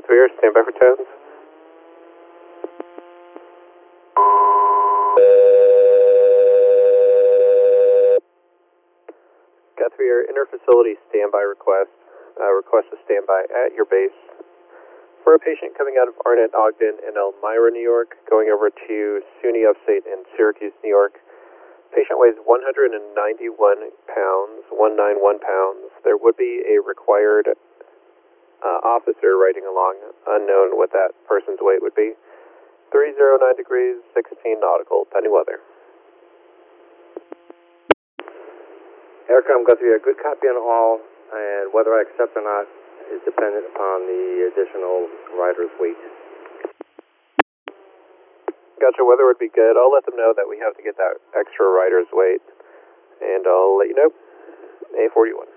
Guthrie, stand by for towns. Guthrie, inter-facility standby request. Request a standby at your base for a patient coming out of Arnett, Ogden, and Elmira, New York, going over to SUNY Upstate in Syracuse, New York. Patient weighs 191 pounds, 191 pounds. There would be a required officer riding along, unknown what that person's weight would be. 309 degrees, 16 nautical, pending weather. Aircom Guthrie, a good copy on all, and whether I accept or not is dependent upon the additional rider's weight. Gotcha, weather would be good. I'll let them know that we have to get that extra rider's weight, and I'll let you know. A41.